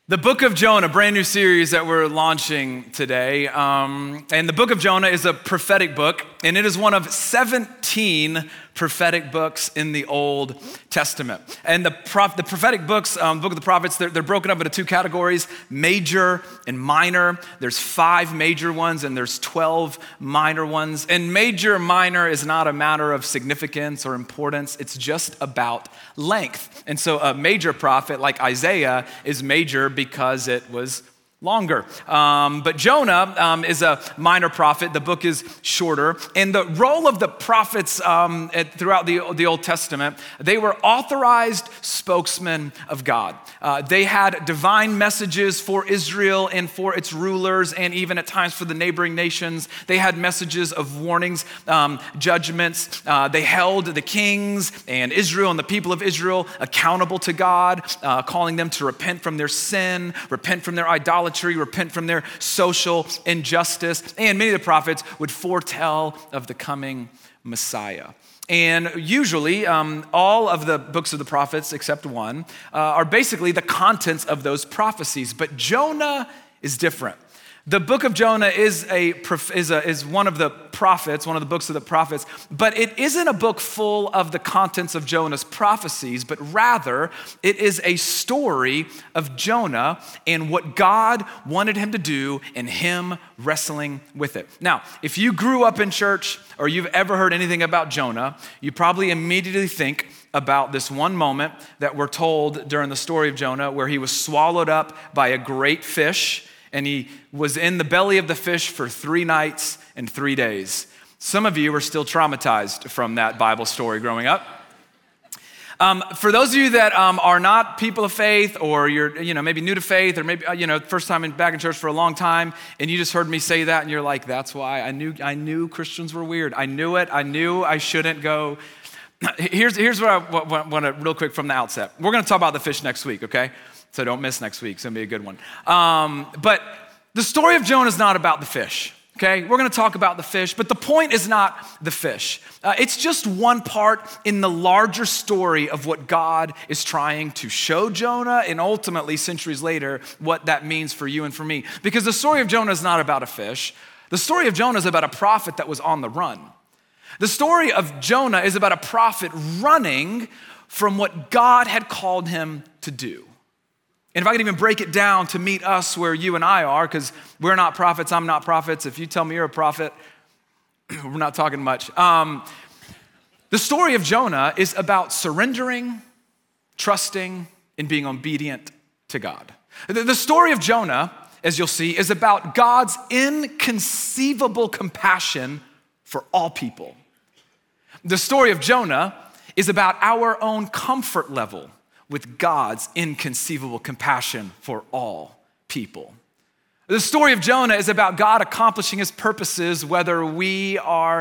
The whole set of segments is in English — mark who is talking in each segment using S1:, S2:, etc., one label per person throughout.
S1: The Book of Jonah, brand new series that we're launching today. And the Book of Jonah is a prophetic book, and it is one of 17 prophetic books in the Old Testament. And the prophetic books, Book of the Prophets, they're broken up into two categories, major and minor. There's 5 major ones, and there's 12 minor ones. And major and minor is not a matter of significance or importance. It's just about length. And so a major prophet like Isaiah is major because it was longer. But Jonah is a minor prophet. The book is shorter. And the role of the prophets throughout the Old Testament, they were authorized spokesmen of God. They had divine messages for Israel and for its rulers, and even at times for the neighboring nations. They had messages of warnings, judgments. They held the kings and Israel and the people of Israel accountable to God, calling them to repent from their sin, repent from their idolatry, repent from their social injustice. And many of the prophets would foretell of the coming Messiah. And usually, all of the books of the prophets, except one, are basically the contents of those prophecies. But Jonah is different. The book of Jonah is one of the prophets, one of the books of the prophets, but it isn't a book full of the contents of Jonah's prophecies, but rather it is a story of Jonah and what God wanted him to do and him wrestling with it. Now, if you grew up in church or you've ever heard anything about Jonah, you probably immediately think about this one moment that we're told during the story of Jonah where he was swallowed up by a great fish. And he was in the belly of the fish for 3 nights and 3 days. Some of you are still traumatized from that Bible story growing up. For those of you that are not people of faith, or you're maybe new to faith, or maybe first time back in church for a long time, and you just heard me say that, and you're like, "That's why I knew Christians were weird. I knew it. I knew I shouldn't go." Here's what I want to real quick from the outset. We're going to talk about the fish next week, okay? So don't miss next week. It's going to be a good one. But the story of Jonah is not about the fish, okay? We're going to talk about the fish, but the point is not the fish. It's just one part in the larger story of what God is trying to show Jonah, and ultimately, centuries later, what that means for you and for me. Because the story of Jonah is not about a fish. The story of Jonah is about a prophet that was on the run. The story of Jonah is about a prophet running from what God had called him to do. And if I could even break it down to meet us where you and I are, because we're not prophets, I'm not prophets. If you tell me you're a prophet, we're not talking much. The story of Jonah is about surrendering, trusting, and being obedient to God. The story of Jonah, as you'll see, is about God's inconceivable compassion for all people. The story of Jonah is about our own comfort level with God's inconceivable compassion for all people. The story of Jonah is about God accomplishing his purposes, whether we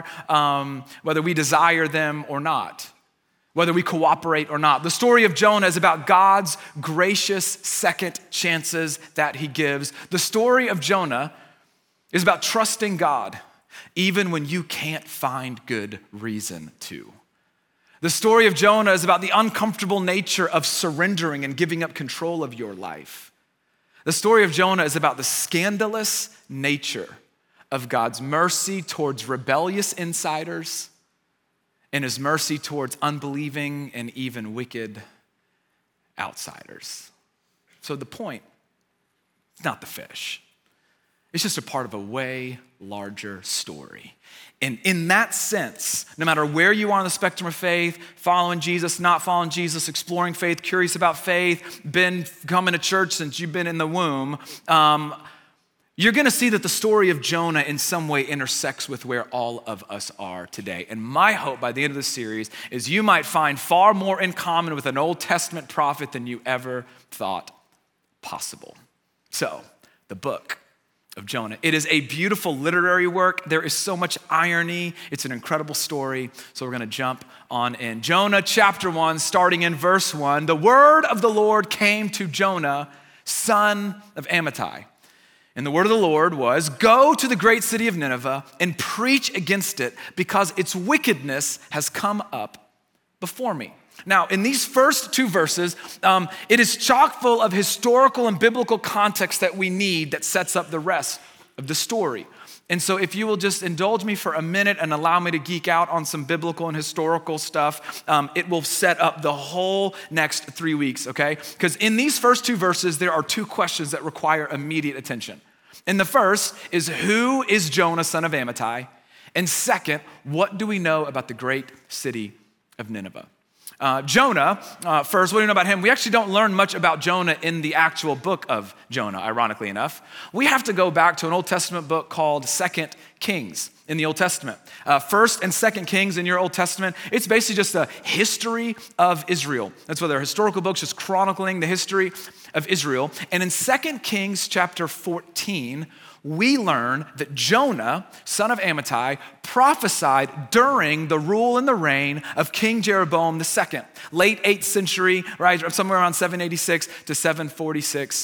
S1: desire them or not, whether we cooperate or not. The story of Jonah is about God's gracious second chances that he gives. The story of Jonah is about trusting God, even when you can't find good reason to. The story of Jonah is about the uncomfortable nature of surrendering and giving up control of your life. The story of Jonah is about the scandalous nature of God's mercy towards rebellious insiders and his mercy towards unbelieving and even wicked outsiders. So the point is not the fish. It's just a part of a way larger story. And in that sense, no matter where you are on the spectrum of faith, following Jesus, not following Jesus, exploring faith, curious about faith, been coming to church since you've been in the womb, you're going to see that the story of Jonah in some way intersects with where all of us are today. And my hope by the end of this series is you might find far more in common with an Old Testament prophet than you ever thought possible. So, the book of Jonah. It is a beautiful literary work. There is so much irony. It's an incredible story. So we're going to jump on in. Jonah chapter 1, starting in verse 1. The word of the Lord came to Jonah, son of Amittai. And the word of the Lord was, "Go to the great city of Nineveh and preach against it, because its wickedness has come up before me." Now, in these first two verses, it is chock full of historical and biblical context that we need that sets up the rest of the story. And so if you will just indulge me for a minute and allow me to geek out on some biblical and historical stuff, it will set up the whole next 3 weeks, okay? Because in these first two verses, there are two questions that require immediate attention. And the first is, who is Jonah, son of Amittai? And second, what do we know about the great city of Nineveh? Jonah, first, what do you know about him? We actually don't learn much about Jonah in the actual book of Jonah, ironically enough. We have to go back to an Old Testament book called 2 Kings in the Old Testament. 1st and 2nd Kings in your Old Testament, it's basically just a history of Israel. That's why they're historical books, just chronicling the history of Israel. And in 2 Kings chapter 14, we learn that Jonah, son of Amittai, prophesied during the rule and the reign of King Jeroboam II, late 8th century, right, somewhere around 786 to 746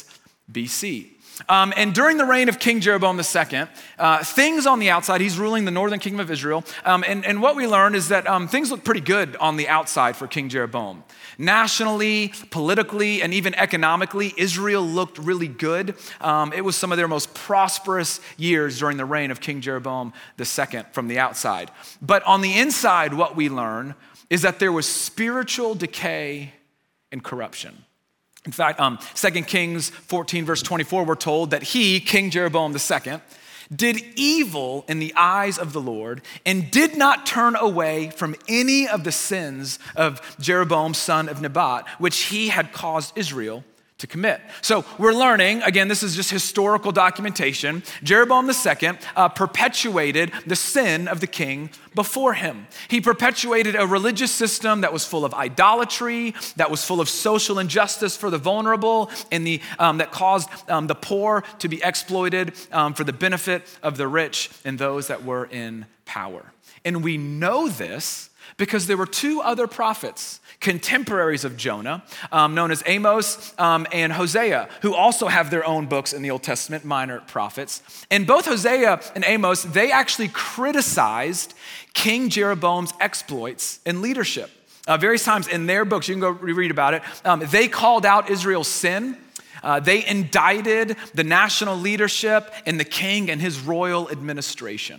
S1: BC. And during the reign of King Jeroboam II, things on the outside, he's ruling the northern kingdom of Israel, and what we learned is that things look pretty good on the outside for King Jeroboam. Nationally, politically, and even economically, Israel looked really good. It was some of their most prosperous years during the reign of King Jeroboam II from the outside. But on the inside, what we learn is that there was spiritual decay and corruption. In fact, 2 Kings 14, verse 24, we're told that he, King Jeroboam II, did evil in the eyes of the Lord and did not turn away from any of the sins of Jeroboam, son of Nebat, which he had caused Israel to commit. So we're learning, again, this is just historical documentation. Jeroboam II perpetuated the sin of the king before him. He perpetuated a religious system that was full of idolatry, that was full of social injustice for the vulnerable, and that caused the poor to be exploited for the benefit of the rich and those that were in power. And we know this because there were two other prophets, contemporaries of Jonah, known as Amos and Hosea, who also have their own books in the Old Testament, minor prophets. And both Hosea and Amos, they actually criticized King Jeroboam's exploits in leadership. Various times in their books, you can go read about it, they called out Israel's sin. They indicted the national leadership and the king and his royal administration.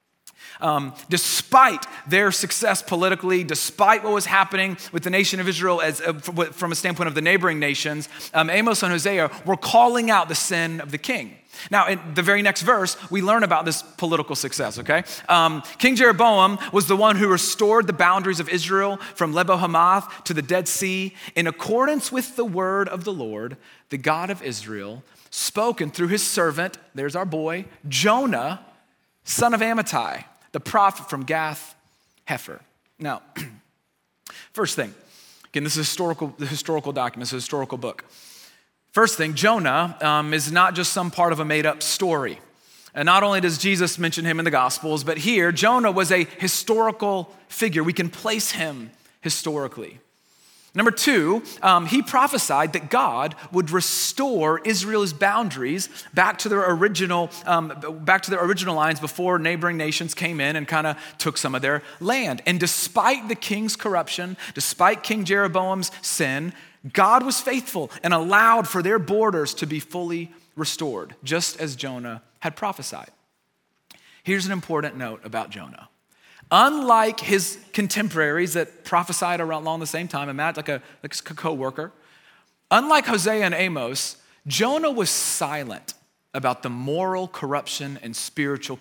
S1: Despite their success politically, despite what was happening with the nation of Israel from a standpoint of the neighboring nations, Amos and Hosea were calling out the sin of the king. Now, in the very next verse, we learn about this political success, okay? King Jeroboam was the one who restored the boundaries of Israel from Lebo Hamath to the Dead Sea in accordance with the word of the Lord, the God of Israel, spoken through his servant, there's our boy, Jonah, son of Amittai, the prophet from Gath Hepher. Now, first thing, again, this is the historical document, it's a historical book. First thing, Jonah is not just some part of a made-up story. And not only does Jesus mention him in the Gospels, but here, Jonah was a historical figure. We can place him historically. Number two, he prophesied that God would restore Israel's boundaries back to their original lines before neighboring nations came in and kind of took some of their land. And despite the king's corruption, despite King Jeroboam's sin, God was faithful and allowed for their borders to be fully restored, just as Jonah had prophesied. Here's an important note about Jonah. Unlike his contemporaries that prophesied along the same time, like a co-worker, unlike Hosea and Amos, Jonah was silent about the moral corruption and spiritual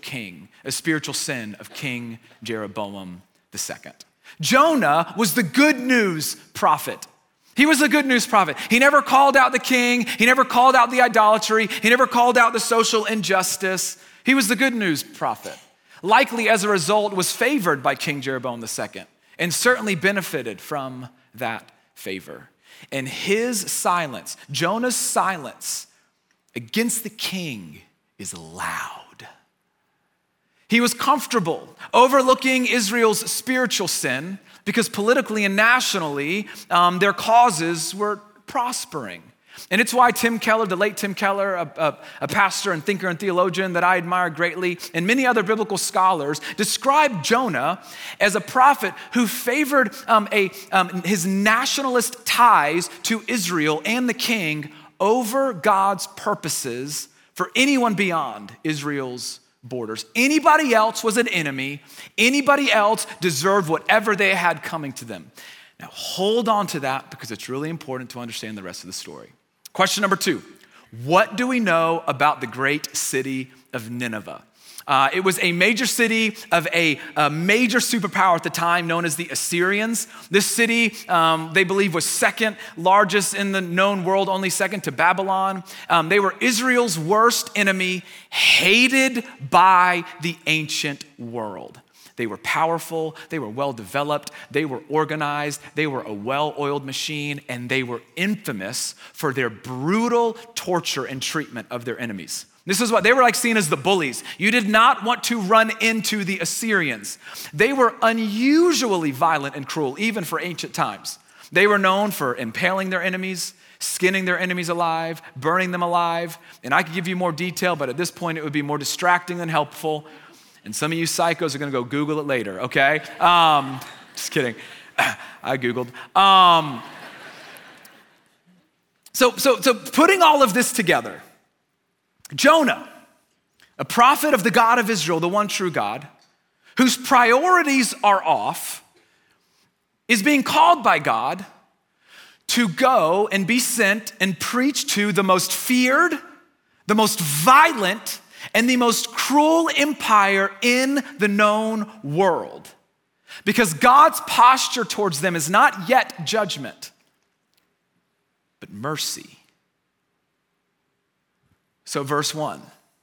S1: sin of King Jeroboam II. Jonah was the good news prophet. He was the good news prophet. He never called out the king. He never called out the idolatry. He never called out the social injustice. He was the good news prophet. Likely as a result was favored by King Jeroboam II and certainly benefited from that favor. And his silence, Jonah's silence against the king is loud. He was comfortable overlooking Israel's spiritual sin because politically and nationally, their causes were prospering. And it's why Tim Keller, the late Tim Keller, a pastor and thinker and theologian that I admire greatly, and many other biblical scholars describe Jonah as a prophet who favored his nationalist ties to Israel and the king over God's purposes for anyone beyond Israel's borders. Anybody else was an enemy. Anybody else deserved whatever they had coming to them. Now hold on to that because it's really important to understand the rest of the story. Question number 2, what do we know about the great city of Nineveh? It was a major city of a major superpower at the time known as the Assyrians. This city, they believe, was second largest in the known world, only second to Babylon. They were Israel's worst enemy, hated by the ancient world. They were powerful, they were well-developed, they were organized, they were a well-oiled machine, and they were infamous for their brutal torture and treatment of their enemies. This is what they were like seen as the bullies. You did not want to run into the Assyrians. They were unusually violent and cruel, even for ancient times. They were known for impaling their enemies, skinning their enemies alive, burning them alive. And I could give you more detail, but at this point it would be more distracting than helpful. And some of you psychos are gonna go Google it later, okay? Just kidding. I Googled. So putting all of this together, Jonah, a prophet of the God of Israel, the one true God, whose priorities are off, is being called by God to go and be sent and preach to the most feared, the most violent, and the most cruel empire in the known world. Because God's posture towards them is not yet judgment, but mercy. So verse 1,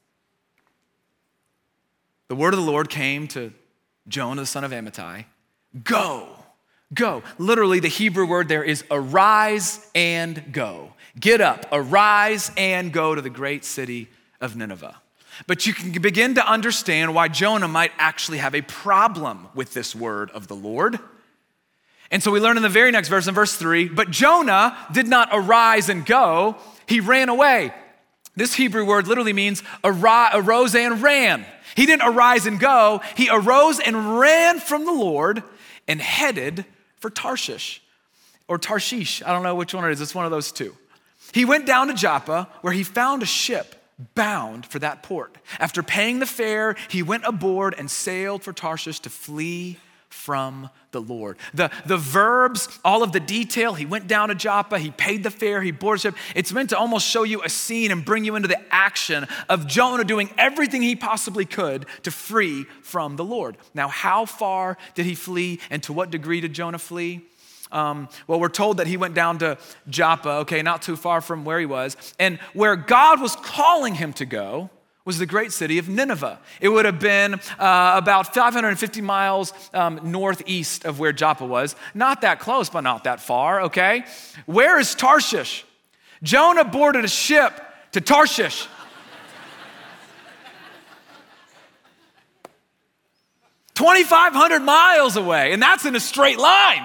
S1: the word of the Lord came to Jonah, the son of Amittai, go. Literally, the Hebrew word there is arise and go. Get up, arise and go to the great city of Nineveh. But you can begin to understand why Jonah might actually have a problem with this word of the Lord. And so we learn in the very next verse, in verse 3, but Jonah did not arise and go, he ran away. This Hebrew word literally means arose and ran. He didn't arise and go, he arose and ran from the Lord and headed for Tarshish, or Tarshish, I don't know which one it is, it's one of those two. He went down to Joppa where he found a ship bound for that port. After paying the fare, he went aboard and sailed for Tarshish to flee from the Lord. The verbs, all of the detail, he went down to Joppa, he paid the fare, he boarded the ship. It's meant to almost show you a scene and bring you into the action of Jonah doing everything he possibly could to free from the Lord. Now, how far did he flee and to what degree did Jonah flee? Well, we're told that he went down to Joppa, okay, not too far from where he was. And where God was calling him to go was the great city of Nineveh. It would have been about 550 miles northeast of where Joppa was. Not that close, but not that far, okay? Where is Tarshish? Jonah boarded a ship to Tarshish. $2,500 miles away, and that's in a straight line.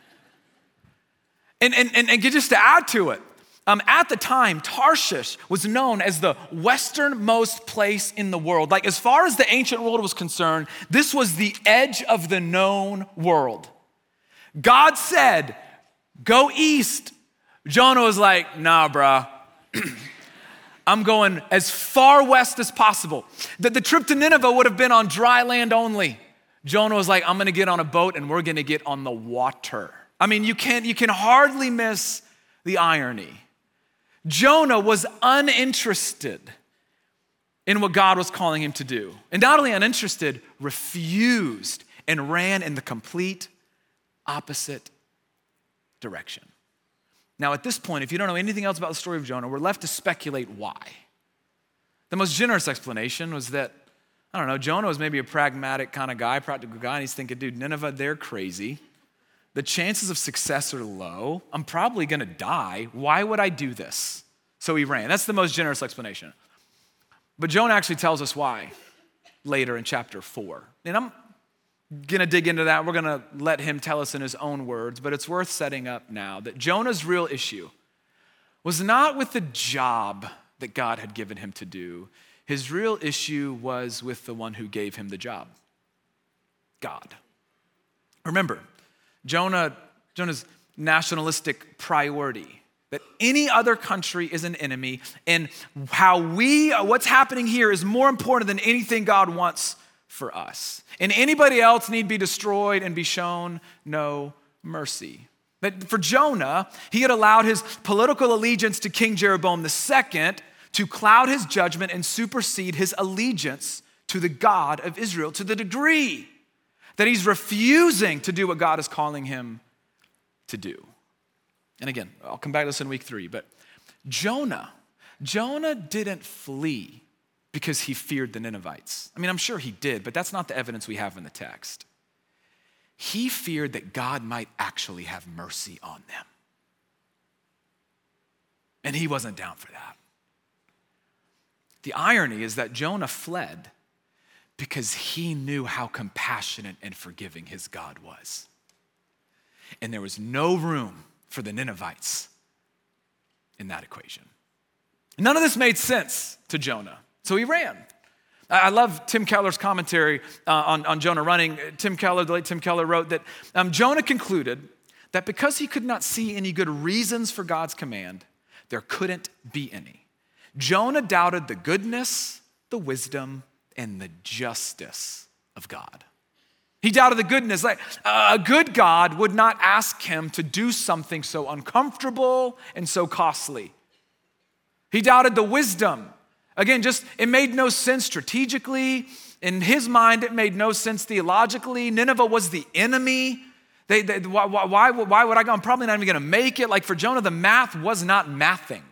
S1: And just to add to it, at the time, Tarshish was known as the westernmost place in the world. Like, as far as the ancient world was concerned, this was the edge of the known world. God said, go east. Jonah was like, nah, bruh. I'm going as far west as possible. The trip to Nineveh would have been on dry land only. Jonah was like, I'm gonna get on a boat and we're gonna get on the water. I mean, you can hardly miss the irony. Jonah was uninterested in what God was calling him to do. And not only uninterested, refused and ran in the complete opposite direction. Now, at this point, if you don't know anything else about the story of Jonah, we're left to speculate why. The most generous explanation was that, I don't know, Jonah was maybe a pragmatic kind of guy, practical guy, and he's thinking, dude, Nineveh, they're crazy. The chances of success are low. I'm probably gonna die. Why would I do this? So he ran. That's the most generous explanation. But Jonah actually tells us why later in chapter 4. And I'm gonna dig into that. We're gonna let him tell us in his own words, but it's worth setting up now that Jonah's real issue was not with the job that God had given him to do. His real issue was with the one who gave him the job, God. Remember, Jonah's nationalistic priority, that any other country is an enemy, and what's happening here is more important than anything God wants for us. And anybody else need be destroyed and be shown no mercy. But for Jonah, he had allowed his political allegiance to King Jeroboam II to cloud his judgment and supersede his allegiance to the God of Israel to the degree that he's refusing to do what God is calling him to do. And again, I'll come back to this in week 3, but Jonah didn't flee because he feared the Ninevites. I mean, I'm sure he did, but that's not the evidence we have in the text. He feared that God might actually have mercy on them. And he wasn't down for that. The irony is that Jonah fled because he knew how compassionate and forgiving his God was. And there was no room for the Ninevites in that equation. None of this made sense to Jonah, so he ran. I love Tim Keller's commentary on Jonah running. The late Tim Keller wrote that Jonah concluded that because he could not see any good reasons for God's command, there couldn't be any. Jonah doubted the goodness, the wisdom, and the justice of God. He doubted the goodness. Like a good God would not ask him to do something so uncomfortable and so costly. He doubted the wisdom. Again, it made no sense strategically. In his mind, it made no sense theologically. Nineveh was the enemy. Why would I go? I'm probably not even going to make it. Like for Jonah, the math was not mathing.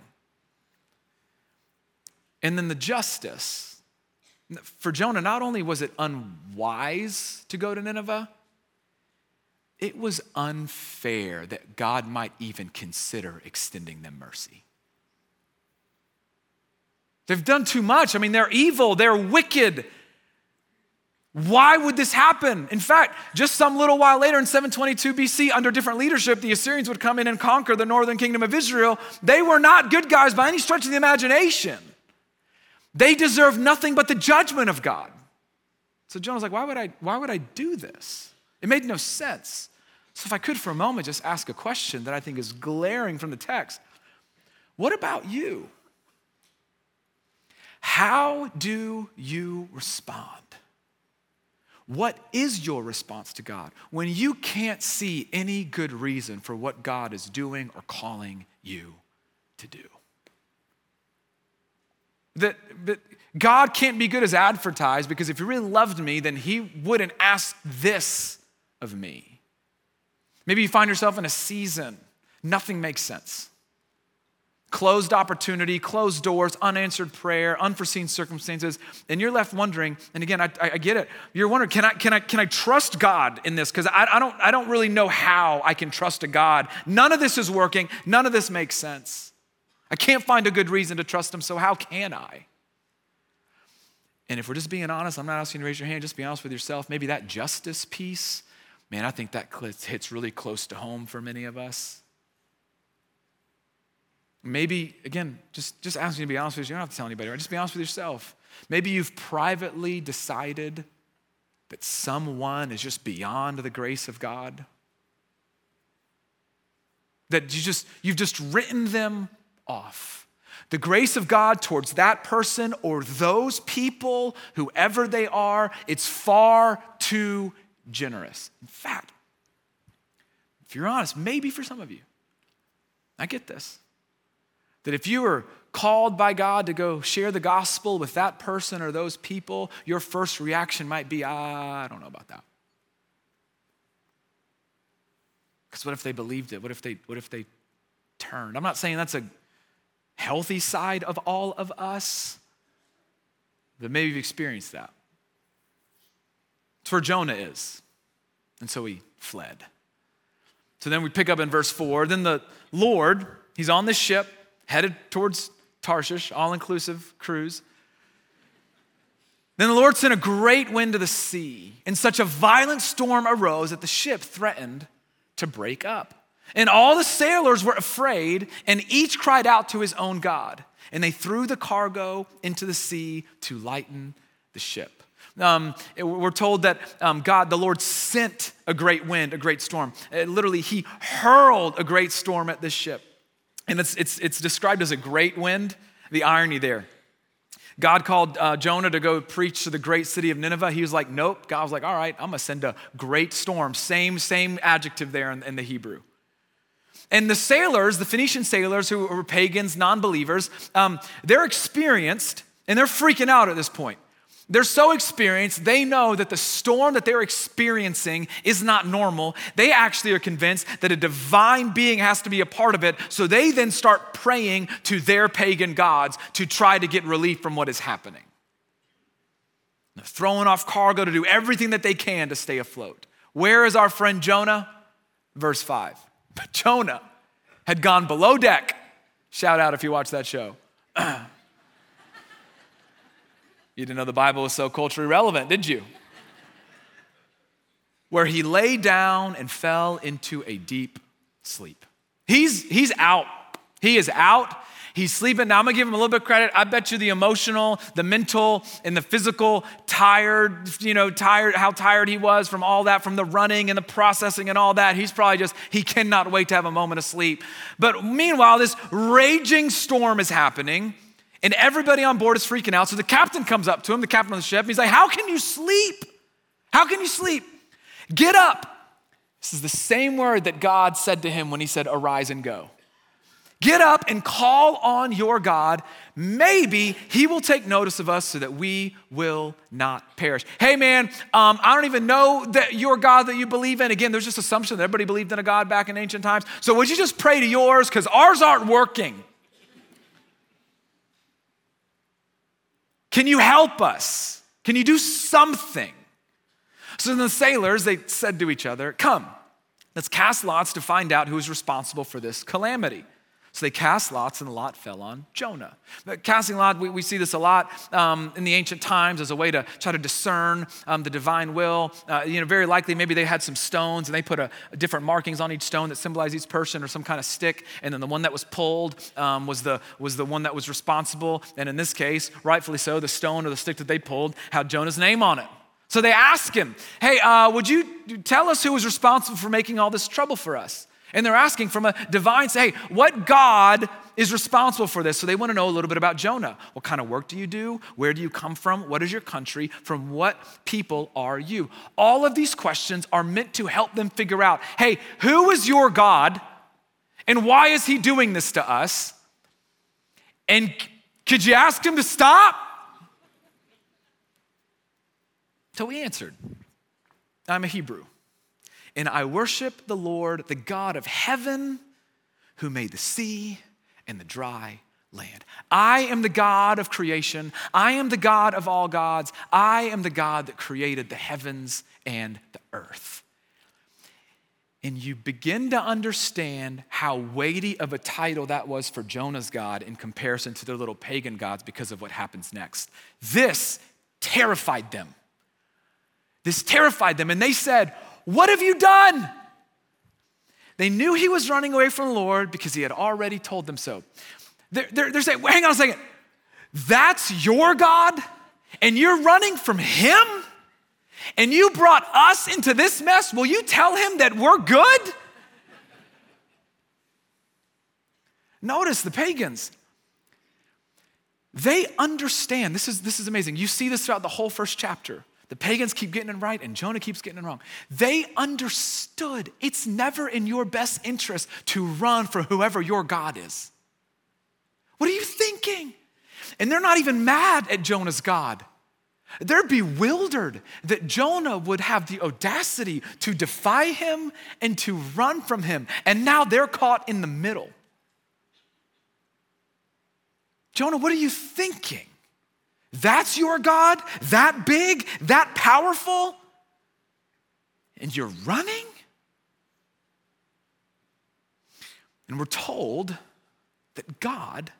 S1: And then the justice. For Jonah, not only was it unwise to go to Nineveh, it was unfair that God might even consider extending them mercy. They've done too much. I mean, they're evil, they're wicked. Why would this happen? In fact, just some little while later in 722 BC, under different leadership, the Assyrians would come in and conquer the northern kingdom of Israel. They were not good guys by any stretch of the imagination. They deserve nothing but the judgment of God. So Jonah's like, why would I do this? It made no sense. So if I could for a moment just ask a question that I think is glaring from the text. What about you? How do you respond? What is your response to God when you can't see any good reason for what God is doing or calling you to do? That God can't be good as advertised, because if he really loved me, then he wouldn't ask this of me. Maybe you find yourself in a season, nothing makes sense. Closed opportunity, closed doors, unanswered prayer, unforeseen circumstances, and you're left wondering, and again, I get it. You're wondering, can I trust God in this? Because I don't really know how I can trust a God. None of this is working. None of this makes sense. I can't find a good reason to trust him, so how can I? And if we're just being honest, I'm not asking you to raise your hand, just be honest with yourself. Maybe that justice piece, man, I think that hits really close to home for many of us. Maybe, again, just asking you to be honest with you. You don't have to tell anybody, right? Just be honest with yourself. Maybe you've privately decided that someone is just beyond the grace of God. That you've just written them off. The grace of God towards that person or those people, whoever they are, it's far too generous. In fact, if you're honest, maybe for some of you, I get this. That if you were called by God to go share the gospel with that person or those people, your first reaction might be, I don't know about that. Because what if they believed it? What if they turned? I'm not saying that's a healthy side of all of us, but maybe you've experienced that. It's where Jonah is. And so he fled. So then we pick up in verse 4. Then the Lord, he's on this ship, headed towards Tarshish, all-inclusive cruise. Then the Lord sent a great wind to the sea, and such a violent storm arose that the ship threatened to break up. And all the sailors were afraid, and each cried out to his own God. And they threw the cargo into the sea to lighten the ship. We're told that God, the Lord, sent a great wind, a great storm. Literally, he hurled a great storm at this ship. And it's described as a great wind. The irony there. God called Jonah to go preach to the great city of Nineveh. He was like, nope. God was like, all right, I'm going to send a great storm. Same adjective there in the Hebrew. And the sailors, the Phoenician sailors who were pagans, non-believers, they're experienced and they're freaking out at this point. They're so experienced, they know that the storm that they're experiencing is not normal. They actually are convinced that a divine being has to be a part of it. So they then start praying to their pagan gods to try to get relief from what is happening. They're throwing off cargo to do everything that they can to stay afloat. Where is our friend Jonah? Verse 5. But Jonah had gone below deck. Shout out if you watch that show. You didn't know the Bible was so culturally relevant, did you? Where he lay down and fell into a deep sleep. He's out. He is out. He's sleeping. Now I'm gonna give him a little bit of credit. I bet you the emotional, the mental, and the physical tired, how tired he was from all that, from the running and the processing and all that. He's probably he cannot wait to have a moment of sleep. But meanwhile, this raging storm is happening and everybody on board is freaking out. So the captain comes up to him, the captain of the ship, and he's like, how can you sleep? How can you sleep? Get up. This is the same word that God said to him when he said, arise and go. Get up and call on your God. Maybe he will take notice of us so that we will not perish. Hey man, I don't even know that your God that you believe in. Again, there's just assumption that everybody believed in a God back in ancient times. So would you just pray to yours? Because ours aren't working. Can you help us? Can you do something? So then the sailors, they said to each other, come, let's cast lots to find out who is responsible for this calamity. So they cast lots, and the lot fell on Jonah. But casting lot, we see this a lot in the ancient times as a way to try to discern the divine will. Very likely maybe they had some stones, and they put different markings on each stone that symbolize each person, or some kind of stick. And then the one that was pulled was the one that was responsible. And in this case, rightfully so, the stone or the stick that they pulled had Jonah's name on it. So they asked him, hey, would you tell us who was responsible for making all this trouble for us? And they're asking from a divine, say, hey, what God is responsible for this? So they want to know a little bit about Jonah. What kind of work do you do? Where do you come from? What is your country? From what people are you? All of these questions are meant to help them figure out, hey, who is your God? And why is he doing this to us? And could you ask him to stop? So he answered, I'm a Hebrew. And I worship the Lord, the God of heaven, who made the sea and the dry land. I am the God of creation. I am the God of all gods. I am the God that created the heavens and the earth. And you begin to understand how weighty of a title that was for Jonah's God in comparison to their little pagan gods because of what happens next. This terrified them. And they said, what have you done? They knew he was running away from the Lord because he had already told them so. They're saying, hang on a second. That's your God? And you're running from him? And you brought us into this mess? Will you tell him that we're good? Notice the pagans. They understand. This is amazing. You see this throughout the whole first chapter. The pagans keep getting it right and Jonah keeps getting it wrong. They understood it's never in your best interest to run from whoever your God is. What are you thinking? And they're not even mad at Jonah's God. They're bewildered that Jonah would have the audacity to defy him and to run from him. And now they're caught in the middle. Jonah, what are you thinking? That's your God? That big? That powerful? And you're running? And we're told that God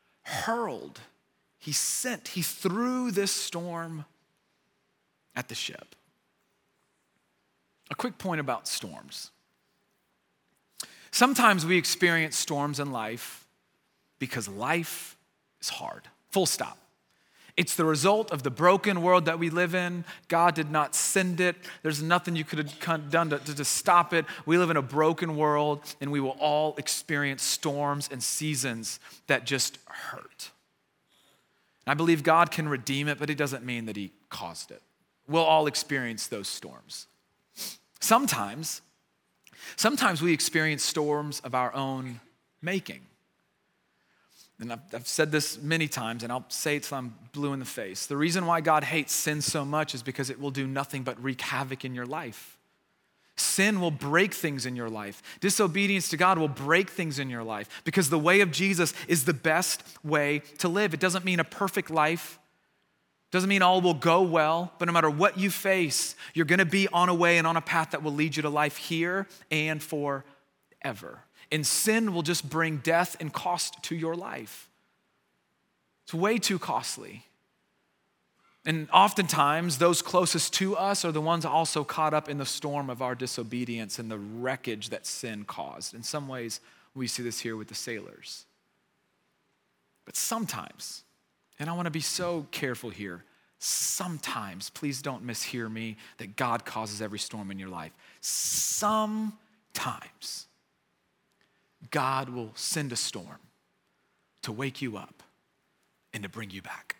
S1: he threw this storm at the ship. A quick point about storms. Sometimes we experience storms in life because life is hard. Full stop. It's the result of the broken world that we live in. God did not send it. There's nothing you could have done to stop it. We live in a broken world, and we will all experience storms and seasons that just hurt. I believe God can redeem it, but it doesn't mean that he caused it. We'll all experience those storms. Sometimes we experience storms of our own making. And I've said this many times, and I'll say it till I'm blue in the face. The reason why God hates sin so much is because it will do nothing but wreak havoc in your life. Sin will break things in your life. Disobedience to God will break things in your life because the way of Jesus is the best way to live. It doesn't mean a perfect life. It doesn't mean all will go well, but no matter what you face, you're going to be on a way and on a path that will lead you to life here and forever. And sin will just bring death and cost to your life. It's way too costly. And oftentimes, those closest to us are the ones also caught up in the storm of our disobedience and the wreckage that sin caused. In some ways, we see this here with the sailors. But sometimes, and I want to be so careful here, sometimes, please don't mishear me, that God causes every storm in your life. Sometimes, God will send a storm to wake you up and to bring you back.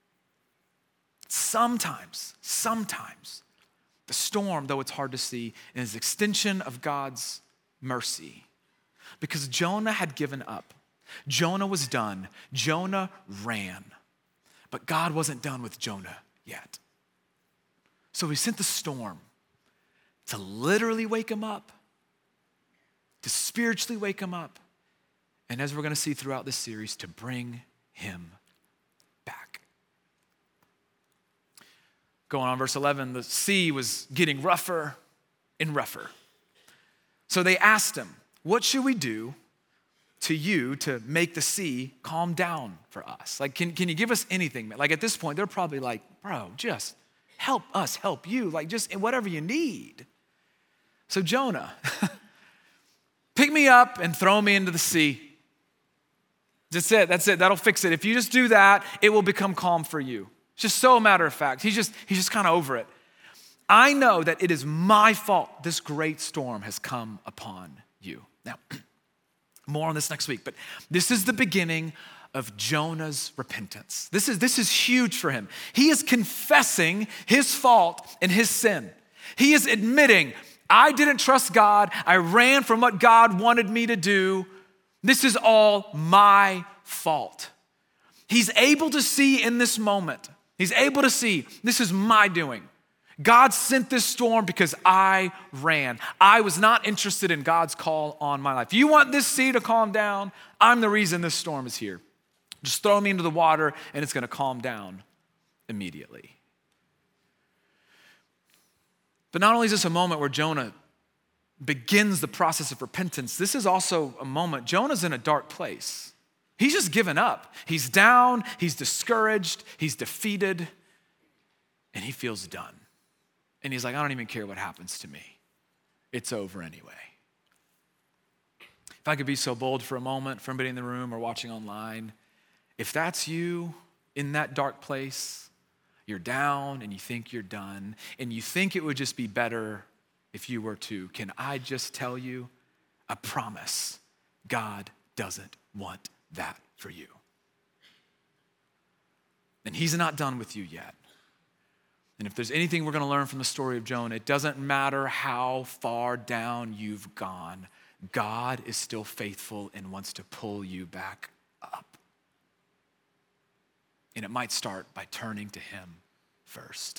S1: Sometimes, the storm, though it's hard to see, is an extension of God's mercy. Because Jonah had given up. Jonah was done. Jonah ran. But God wasn't done with Jonah yet. So he sent the storm to literally wake him up, to spiritually wake him up, and as we're going to see throughout this series, to bring him back. Going on, verse 11, the sea was getting rougher and rougher. So they asked him, what should we do to you to make the sea calm down for us? Like, can you give us anything? Like at this point, they're probably like, bro, just help us help you. Like just whatever you need. So Jonah, pick me up and throw me into the sea. That's it. That'll fix it. If you just do that, it will become calm for you. It's just so matter of fact. He's just kind of over it. I know that it is my fault this great storm has come upon you. Now, more on this next week, but this is the beginning of Jonah's repentance. This is huge for him. He is confessing his fault and his sin. He is admitting, I didn't trust God. I ran from what God wanted me to do. This is all my fault. He's able to see in this moment. He's able to see, this is my doing. God sent this storm because I ran. I was not interested in God's call on my life. You want this sea to calm down? I'm the reason this storm is here. Just throw me into the water and it's going to calm down immediately. But not only is this a moment where Jonah begins the process of repentance, this is also a moment, Jonah's in a dark place. He's just given up. He's down, he's discouraged, he's defeated, and he feels done. And he's like, I don't even care what happens to me. It's over anyway. If I could be so bold for a moment, for everybody in the room or watching online, if that's you in that dark place, you're down and you think you're done, and you think it would just be better if you were to, can I just tell you, I promise God doesn't want that for you. And he's not done with you yet. And if there's anything we're going to learn from the story of Jonah, it doesn't matter how far down you've gone, God is still faithful and wants to pull you back up. And it might start by turning to him first.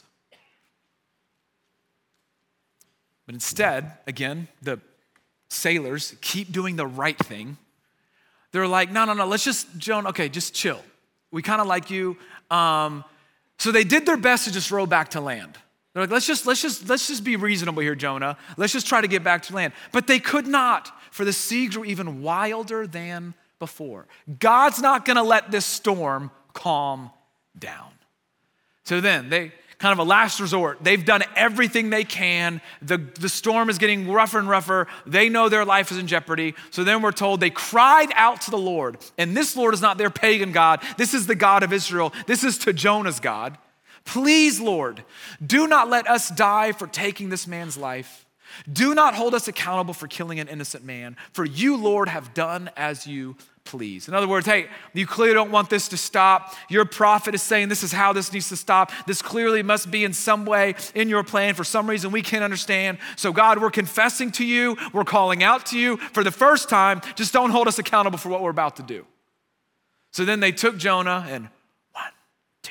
S1: But instead, again, the sailors keep doing the right thing. They're like, no, let's just, Jonah, okay, just chill. We kind of like you. So they did their best to just row back to land. They're like, let's just be reasonable here, Jonah. Let's just try to get back to land. But they could not, for the seas were even wilder than before. God's not gonna let this storm calm down. So then they kind of a last resort. They've done everything they can. The storm is getting rougher and rougher. They know their life is in jeopardy. So then we're told they cried out to the Lord. And this Lord is not their pagan God. This is the God of Israel. This is to Jonah's God. Please, Lord, do not let us die for taking this man's life. Do not hold us accountable for killing an innocent man. For you, Lord, have done as you please. In other words, hey, you clearly don't want this to stop. Your prophet is saying this is how this needs to stop. This clearly must be in some way in your plan for some reason we can't understand. So God, we're confessing to you. We're calling out to you for the first time. Just don't hold us accountable for what we're about to do. So then they took Jonah and 1, 2.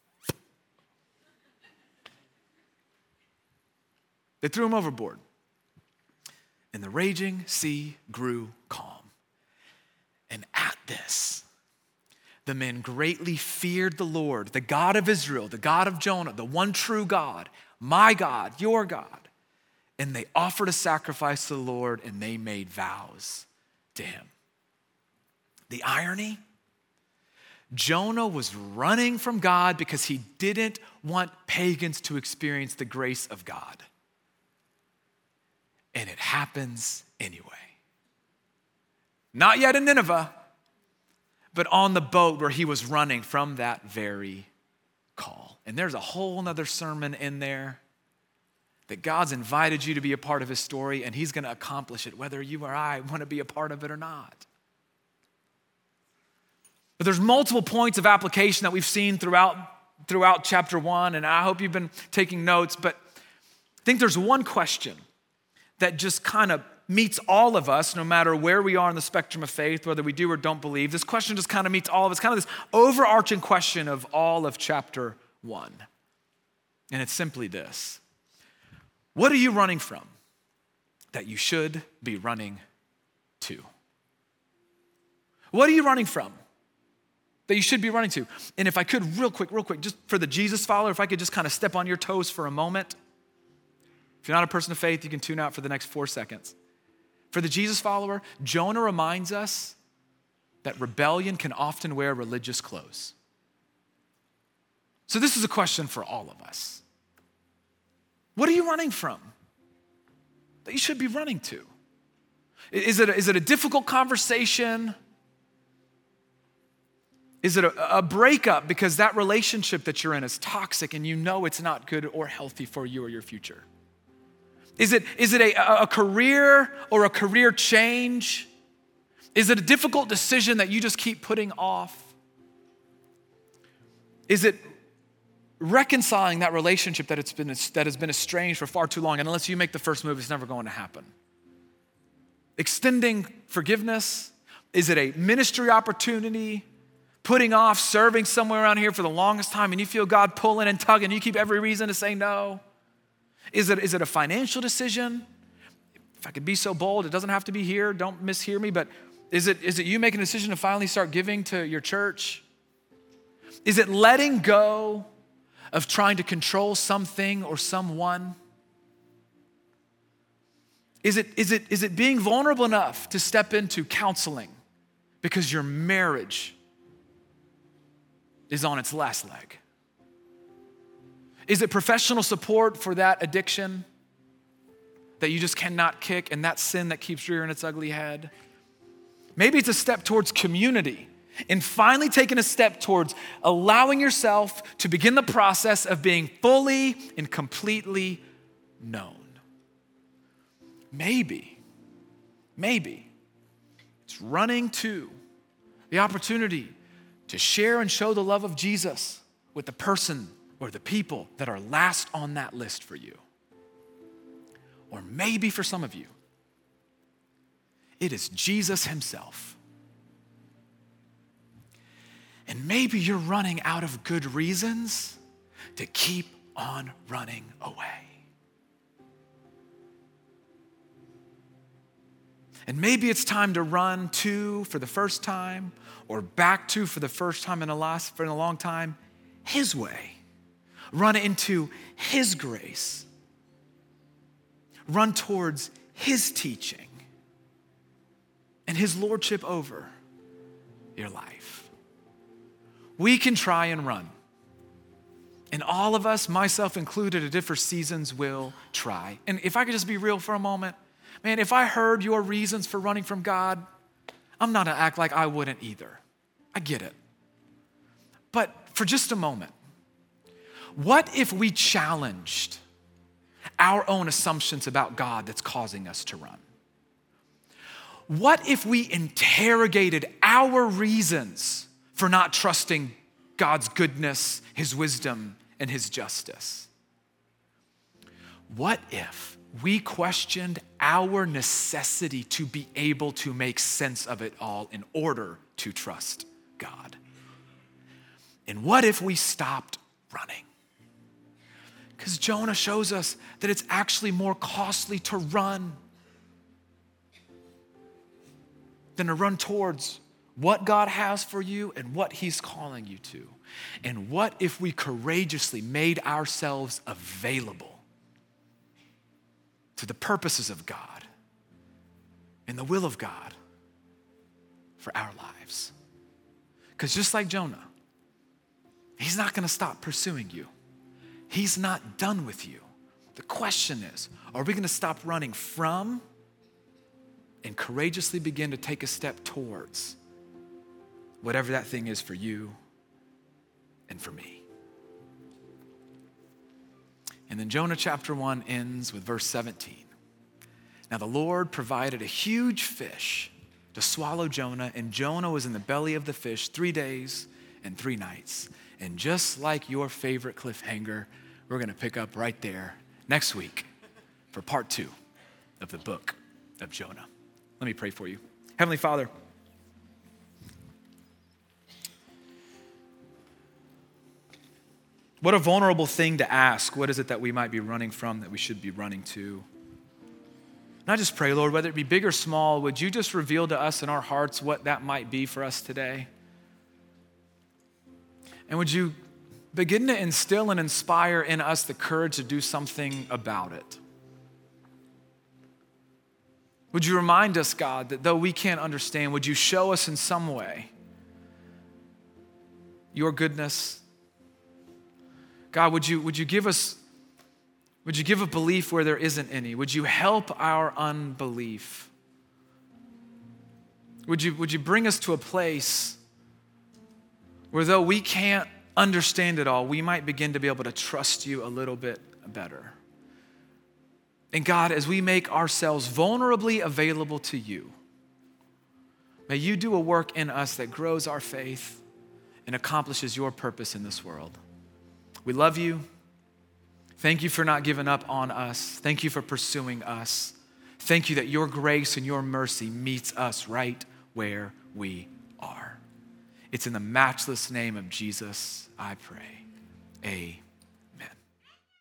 S1: They threw him overboard. And the raging sea grew calm. And at this, the men greatly feared the Lord, the God of Israel, the God of Jonah, the one true God, my God, your God. And they offered a sacrifice to the Lord, and they made vows to him. The irony, Jonah was running from God because he didn't want pagans to experience the grace of God. And it happens anyway. Not yet in Nineveh, but on the boat where he was running from that very call. And there's a whole nother sermon in there that God's invited you to be a part of his story, and he's going to accomplish it whether you or I want to be a part of it or not. But there's multiple points of application that we've seen throughout chapter 1, and I hope you've been taking notes, but I think there's one question that just kind of meets all of us, no matter where we are in the spectrum of faith, whether we do or don't believe. This question just kind of meets all of us, kind of this overarching question of all of chapter 1. And it's simply this: what are you running from that you should be running to? What are you running from that you should be running to? And if I could, real quick, just for the Jesus follower, if I could just kind of step on your toes for a moment. If you're not a person of faith, you can tune out for the next 4 seconds. For the Jesus follower, Jonah reminds us that rebellion can often wear religious clothes. So this is a question for all of us. What are you running from that you should be running to? Is it a difficult conversation? Is it a breakup because that relationship that you're in is toxic and you know it's not good or healthy for you or your future? Is it a career or a career change? Is it a difficult decision that you just keep putting off? Is it reconciling that relationship that has been estranged for far too long, and unless you make the first move, it's never going to happen? Extending forgiveness? Is it a ministry opportunity? Putting off serving somewhere around here for the longest time and you feel God pulling and tugging, you keep every reason to say no? Is it a financial decision? If I could be so bold, it doesn't have to be here, don't mishear me, but is it you making a decision to finally start giving to your church? Is it letting go of trying to control something or someone? Is it being vulnerable enough to step into counseling because your marriage is on its last leg? Is it professional support for that addiction that you just cannot kick and that sin that keeps rearing its ugly head? Maybe it's a step towards community and finally taking a step towards allowing yourself to begin the process of being fully and completely known. Maybe it's running to the opportunity to share and show the love of Jesus with the person or the people that are last on that list for you. Or maybe for some of you, it is Jesus himself. And maybe you're running out of good reasons to keep on running away. And maybe it's time to run to for the first time, or back to for the first time in a long time, his way. Run into his grace. Run towards his teaching and his lordship over your life. We can try and run And all of us, myself included, at different seasons will try. And if I could just be real for a moment, man, if I heard your reasons for running from God, I'm not gonna act like I wouldn't either. I get it. But for just a moment, what if we challenged our own assumptions about God that's causing us to run? What if we interrogated our reasons for not trusting God's goodness, His wisdom, and His justice? What if we questioned our necessity to be able to make sense of it all in order to trust God? And what if we stopped running? Because Jonah shows us that it's actually more costly to run than to run towards what God has for you and what He's calling you to. And what if we courageously made ourselves available to the purposes of God and the will of God for our lives? Because just like Jonah, He's not going to stop pursuing you. He's not done with you. The question is, are we going to stop running from and courageously begin to take a step towards whatever that thing is for you and for me? And then Jonah chapter 1 ends with verse 17. Now the Lord provided a huge fish to swallow Jonah, and Jonah was in the belly of the fish 3 days and 3 nights. And just like your favorite cliffhanger, we're going to pick up right there next week for part 2 of the book of Jonah. Let me pray for you. Heavenly Father, what a vulnerable thing to ask. What is it that we might be running from that we should be running to? And I just pray, Lord, whether it be big or small, would you just reveal to us in our hearts what that might be for us today? And would you begin to instill and inspire in us the courage to do something about it? Would you remind us, God, that though we can't understand, would you show us in some way your goodness? God, would you give a belief where there isn't any? Would you help our unbelief? Would you bring us to a place where though we can't understand it all, we might begin to be able to trust you a little bit better? And God, as we make ourselves vulnerably available to you, may you do a work in us that grows our faith and accomplishes your purpose in this world. We love you. Thank you for not giving up on us. Thank you for pursuing us. Thank you that your grace and your mercy meets us right where we are. It's in the matchless name of Jesus I pray. Amen.